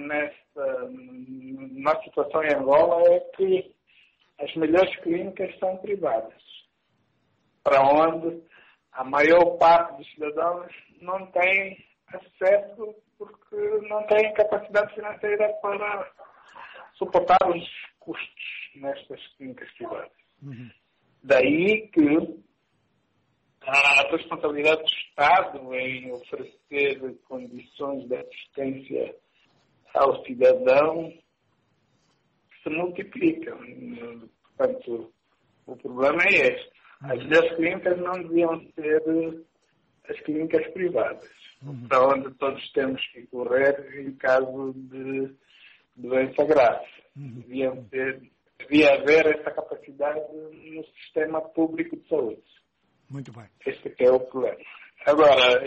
Speaker 9: na situação em Angola é que as melhores clínicas são privadas, para onde a maior parte dos cidadãos não tem acesso porque não tem capacidade financeira para suportar os custos nestas clínicas privadas. Daí que a responsabilidade do Estado em oferecer condições de assistência ao cidadão se multiplica. Portanto, o problema é este. As melhores clínicas não deviam ser as clínicas privadas, para onde todos temos que correr em caso de doença grave. Devia haver essa capacidade no sistema público de saúde.
Speaker 2: Muito bem.
Speaker 9: Este é o problema. Agora,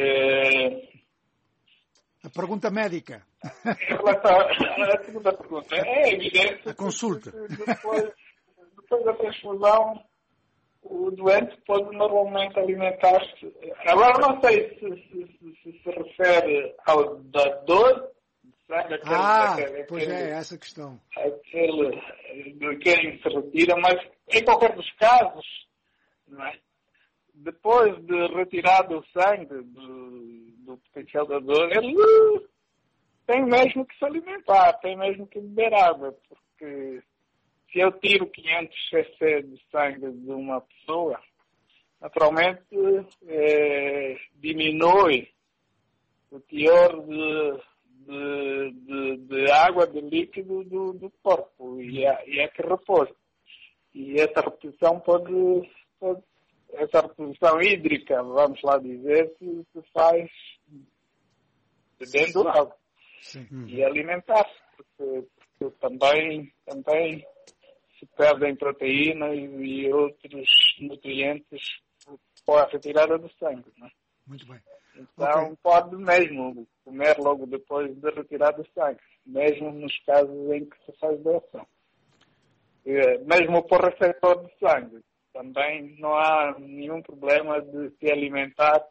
Speaker 2: a pergunta médica.
Speaker 9: Em relação à segunda pergunta, é evidente
Speaker 2: a consulta.
Speaker 9: Que depois da transfusão, o doente pode normalmente alimentar-se. Agora não sei se refere ao dador de sangue,
Speaker 2: pois é, essa questão.
Speaker 9: Aquele de quem se retira, mas em qualquer dos casos, não é? Depois de retirar o sangue do potencial dador, ele tem mesmo que se alimentar, tem mesmo que beber água, porque se eu tiro 500 cc de sangue de uma pessoa, naturalmente diminui o teor de água, de líquido do corpo, e é que repousa. E essa reposição essa reposição hídrica, vamos lá dizer, se faz bebendo água. E alimentar-se, porque também se perdem proteínas e outros nutrientes com a retirada do sangue. Né?
Speaker 2: Muito bem.
Speaker 9: Então pode mesmo comer logo depois de retirar do sangue, mesmo nos casos em que se faz doação. Mesmo por receptor de sangue, também não há nenhum problema de se alimentar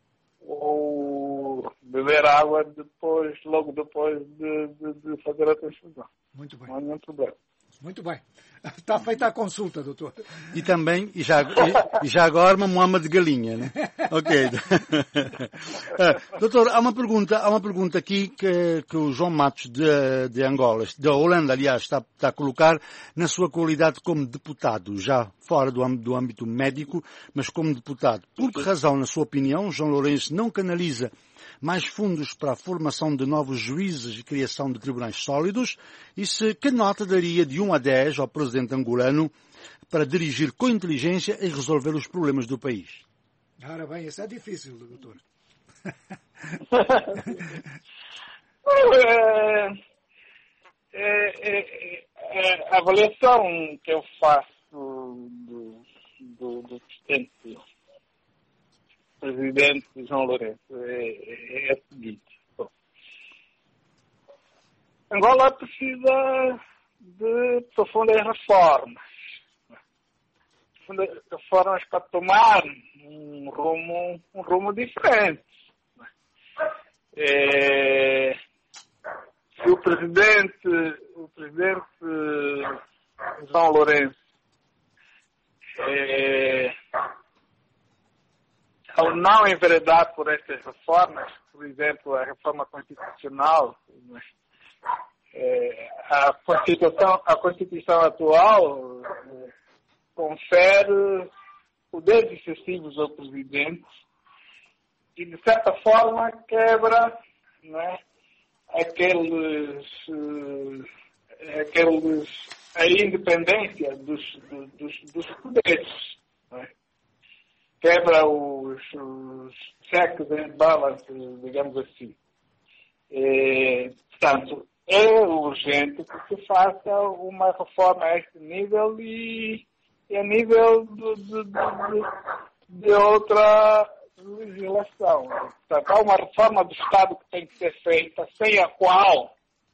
Speaker 9: ou beber água logo depois de fazer a transfusão.
Speaker 2: Muito bem.
Speaker 9: Não há nenhum problema.
Speaker 2: Muito bem. Está feita a consulta, doutor.
Speaker 3: E também, e já agora, uma moama de galinha, né? Ok. Doutor, há uma pergunta aqui que o João Matos de Angola, da Holanda, aliás, está a colocar na sua qualidade como deputado, já fora do âmbito médico, mas como deputado. Por que razão, na sua opinião, João Lourenço não canaliza mais fundos para a formação de novos juízes e criação de tribunais sólidos? E que nota daria de 1 a 10 ao presidente angolano para dirigir com inteligência e resolver os problemas do país?
Speaker 2: Ora bem, isso é difícil, doutor.
Speaker 9: A avaliação que eu faço do presidente João Lourenço é a seguinte. Bom, Angola precisa de profundas reformas. Reformas para tomar um rumo diferente. Se o presidente João Lourenço, ao não enveredar por estas reformas, por exemplo, a reforma constitucional, a Constituição atual confere poderes excessivos ao presidente e, de certa forma, quebra, não é, a independência dos poderes. Não é? Quebra os checks and balances, digamos assim. Portanto, é urgente que se faça uma reforma a este nível e a nível de outra legislação. Portanto, há uma reforma do Estado que tem que ser feita, sem a qual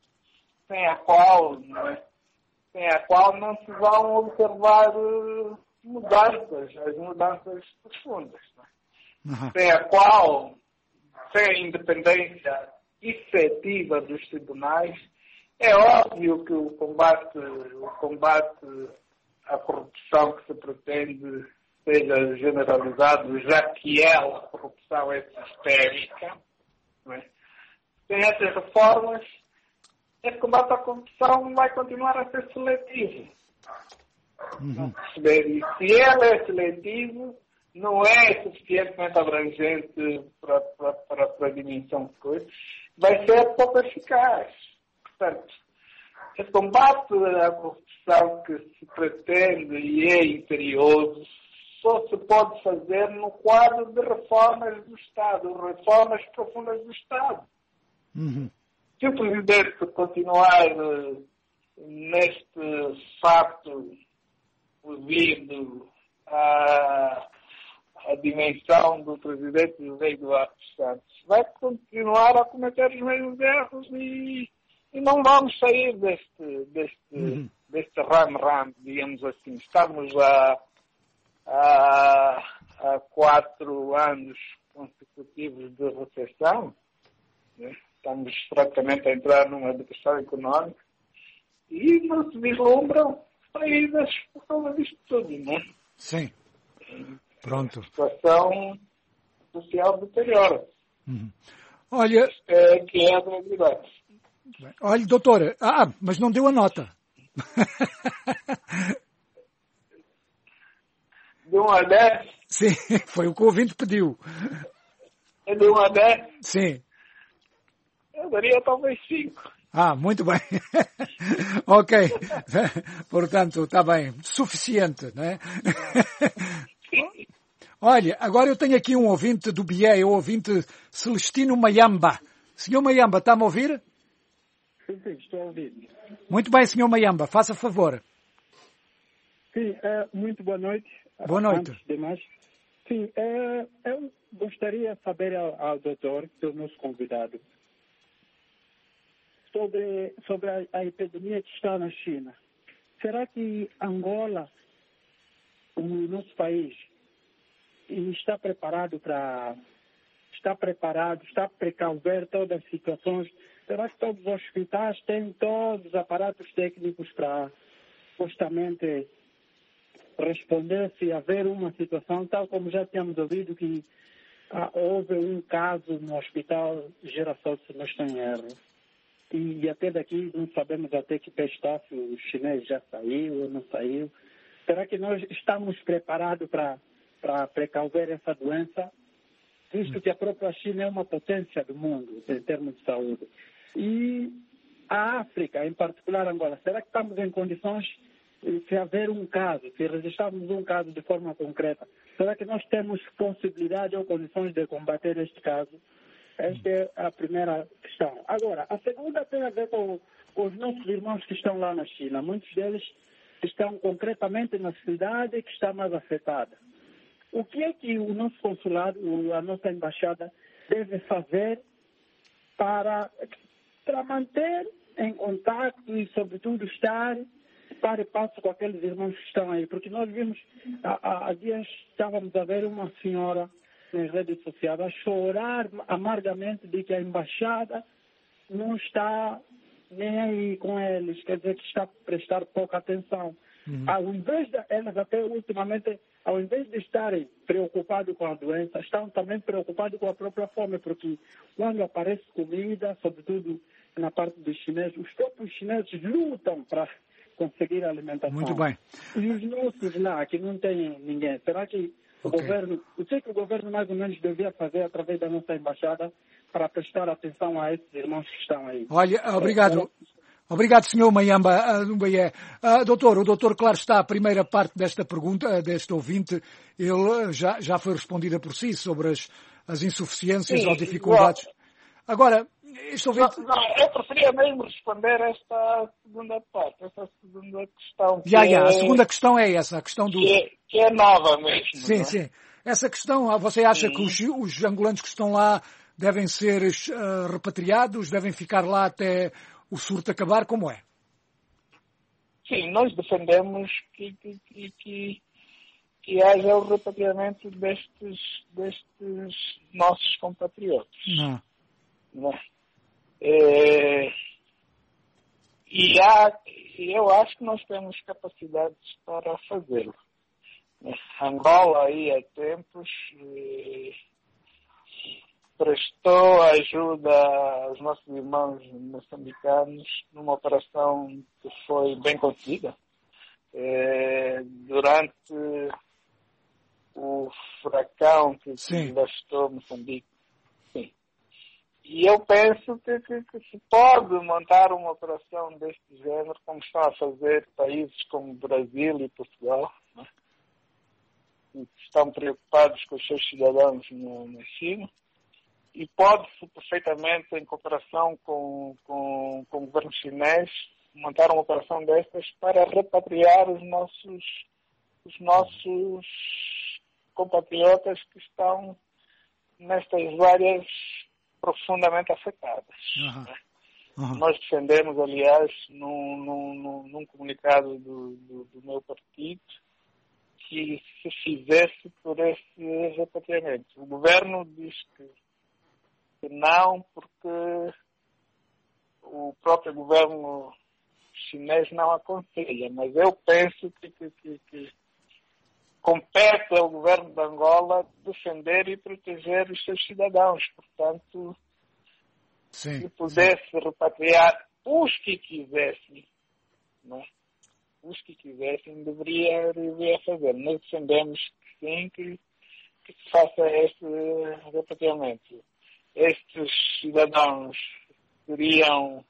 Speaker 9: não se vão observar mudanças, as mudanças profundas. Sem a independência efetiva dos tribunais, é óbvio que o combate à corrupção que se pretende seja generalizado, já que a corrupção é sistémica. Não é? Sem essas reformas, esse combate à corrupção vai continuar a ser seletivo. E se ele é seletivo, não é suficientemente abrangente para a dimensão de coisas, vai ser pouco eficaz. Portanto, esse combate à corrupção que se pretende e é imperioso só se pode fazer no quadro de reformas do Estado, reformas profundas do Estado. Se o Presidente continuar neste fato devido à dimensão do Presidente José Eduardo Santos, vai continuar a cometer os mesmos erros e não vamos sair deste ram-ram, digamos assim. Estamos há 4 anos consecutivos de recessão, né? Estamos praticamente a entrar numa depressão económica e não se vislumbram saídas por causa disto tudo, não é?
Speaker 2: Sim. Pronto.
Speaker 9: A situação social deteriora.
Speaker 2: Olha...
Speaker 9: que é a realidade.
Speaker 2: Olha, doutora, mas não deu a nota.
Speaker 9: De 1 a 10?
Speaker 2: Sim, foi o que o ouvinte pediu.
Speaker 9: É de 1 a 10?
Speaker 2: Sim.
Speaker 9: Eu daria talvez 5.
Speaker 2: Muito bem. Ok. Portanto, está bem. Suficiente, não é? Olha, agora eu tenho aqui um ouvinte do BIE, o ouvinte Celestino Mayamba. Senhor Mayamba, está-me a ouvir?
Speaker 14: Sim, estou a ouvir.
Speaker 2: Muito bem, senhor Mayamba, faça favor.
Speaker 14: Sim, muito boa noite.
Speaker 2: Boa noite.
Speaker 14: Antes de mais, sim, eu gostaria de saber ao doutor, que é o nosso convidado, sobre a epidemia que está na China. Será que Angola, o nosso país, está preparado está precauver todas as situações? Será que todos os hospitais têm todos os aparatos técnicos para justamente responder se haver uma situação, tal como já tínhamos ouvido que houve um caso no Hospital Girassol, se não estou em erro. E até daqui não sabemos até que pé está, se o chinês já saiu ou não saiu. Será que nós estamos preparados para precauver essa doença, visto que a própria China é uma potência do mundo em termos de saúde? E a África, em particular Angola, será que estamos em condições, se haver um caso, se registrarmos um caso de forma concreta, será que nós temos possibilidade ou condições de combater este caso? Esta é a primeira questão. Agora, a segunda tem a ver com os nossos irmãos que estão lá na China. Muitos deles estão concretamente na cidade que está mais afetada. O que é que o nosso consulado, a nossa embaixada, deve fazer para manter em contato e, sobretudo, estar par e passo com aqueles irmãos que estão aí. Porque nós vimos, há dias estávamos a ver uma senhora nas redes sociais a chorar amargamente de que a embaixada não está nem aí com eles, quer dizer que está a prestar pouca atenção. Ao invés de elas, até ultimamente, ao invés de estarem preocupados com a doença, estão também preocupados com a própria fome, porque quando aparece comida, sobretudo na parte dos chineses, os próprios chineses lutam para conseguir alimentação.
Speaker 2: Muito bem.
Speaker 14: E os nossos lá, que não tem ninguém, será que o governo, o que o governo mais ou menos devia fazer através da nossa embaixada para prestar atenção a esses irmãos que estão aí?
Speaker 2: Olha, obrigado. Obrigado, Sr. Mayamba Numbayé. O doutor, claro está, a primeira parte desta pergunta, deste ouvinte, ele já foi respondida por si sobre as insuficiências ou dificuldades. Agora, este ouvinte...
Speaker 9: eu preferia mesmo responder esta segunda parte, esta segunda questão.
Speaker 2: A segunda questão é essa, a questão do...
Speaker 9: Que é nova mesmo.
Speaker 2: Sim,
Speaker 9: não é?
Speaker 2: Sim. Essa questão, você acha que os angolanos que estão lá devem ser repatriados, devem ficar lá até o surto acabar? Como é?
Speaker 9: Sim, nós defendemos que haja o repatriamento destes nossos compatriotas. Não. E eu acho que nós temos capacidades para fazê-lo. Angola aí há tempos prestou ajuda aos nossos irmãos moçambicanos numa operação que foi bem conduzida. Durante o furacão que devastou Moçambique. Sim. E eu penso que se pode montar uma operação deste género, como estão a fazer países como Brasil e Portugal, né? Que estão preocupados com os seus cidadãos na China. E pode-se perfeitamente, em cooperação com o governo chinês, montar uma operação destas para repatriar os nossos compatriotas que estão nestas áreas profundamente afetadas. Nós defendemos, aliás, num comunicado do meu partido, que se fizesse por esse repatriamento. O governo diz que não, porque o próprio governo chinês não aconselha, mas eu penso que compete ao governo de Angola defender e proteger os seus cidadãos. Portanto, se pudesse repatriar os que quisessem, né? Os que quisessem, deveria fazer. Nós defendemos que sim, que se faça este repatriamento. Estes cidadãos seriam,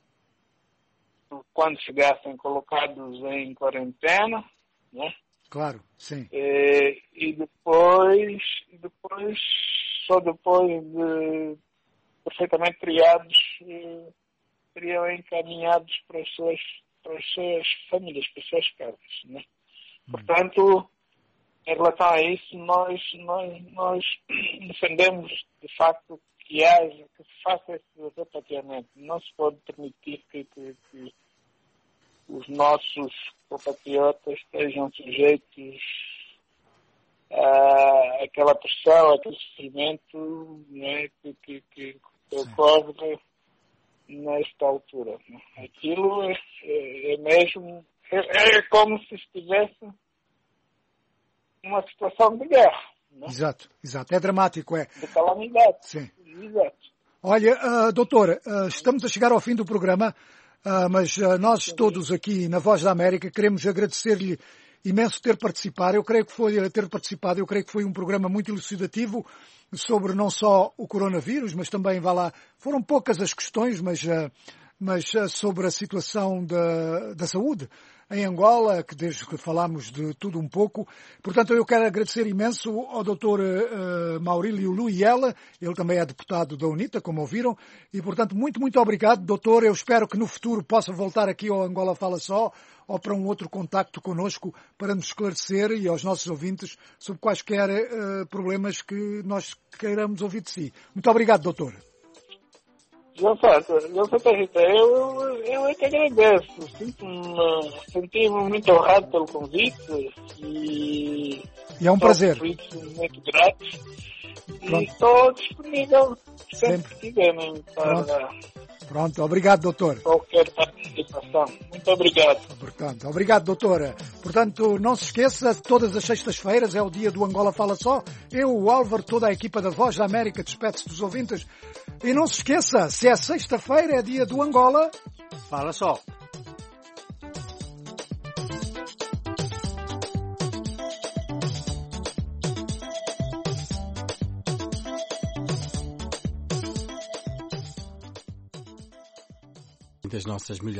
Speaker 9: quando chegassem, colocados em quarentena, né?
Speaker 2: Claro, sim.
Speaker 9: E depois, só depois de perfeitamente criados, seriam encaminhados para as suas famílias, para as suas casas, né? Portanto, em relação a isso, nós defendemos, de facto, que se faça esse repatriamento. Não se pode permitir que os nossos compatriotas estejam sujeitos àquela pressão, àquele sofrimento, né, que ocorre nesta altura. Né? Aquilo é mesmo... É como se estivesse numa situação de guerra. Né?
Speaker 2: Exato. É dramático,
Speaker 9: de calamidade.
Speaker 2: Sim.
Speaker 9: Exato.
Speaker 2: Olha, doutor, estamos a chegar ao fim do programa, mas nós todos aqui na Voz da América queremos agradecer-lhe imenso ter participado. Eu creio que foi um programa muito elucidativo sobre não só o coronavírus, mas também, foram poucas as questões, mas sobre a situação da saúde em Angola, que desde que falámos de tudo um pouco. Portanto, eu quero agradecer imenso ao Dr. Maurílio Luiela, ele também é deputado da UNITA, como ouviram, e, portanto, muito, muito obrigado, doutor. Eu espero que no futuro possa voltar aqui ao Angola Fala Só, ou para um outro contacto connosco, para nos esclarecer e aos nossos ouvintes sobre quaisquer problemas que nós queiramos ouvir de si. Muito obrigado, doutor.
Speaker 9: Rita, eu é que agradeço. Senti-me muito honrado pelo convite e
Speaker 2: é um prazer.
Speaker 9: Muito grato. E estou disponível sempre que quiserem para...
Speaker 2: Pronto, obrigado, doutor.
Speaker 9: Qualquer participação. Muito obrigado.
Speaker 2: Portanto, obrigado, doutora. Portanto, não se esqueça, todas as sextas-feiras é o dia do Angola Fala Só. Eu, o Álvaro, toda a equipa da Voz da América despede-se dos ouvintes. E não se esqueça, se é sexta-feira é dia do Angola
Speaker 3: Fala Só. Das nossas melhores